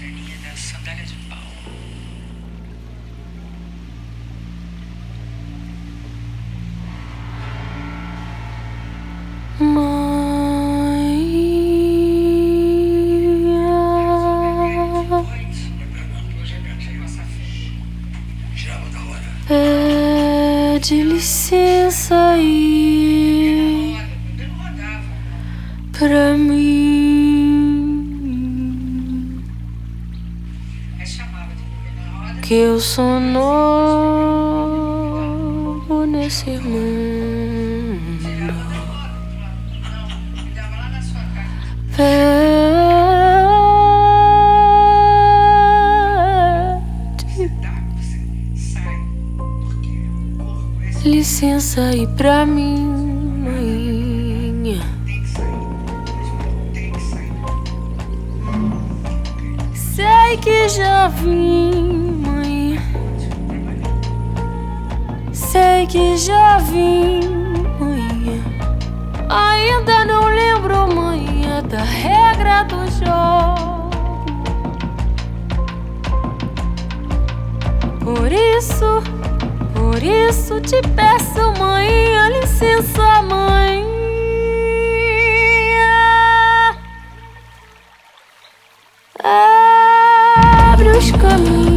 lanterninha da sandália de pau. Pede licença aí pra mim, que eu sou novo nesse mundo. Pede licença aí pra mim, mãe. Sei que já vim, mãe. Sei que já vim, mãe. Ainda não lembro, mãe, da regra do jogo. Por isso te peço, mãe, a licença, mãe. Abre os caminhos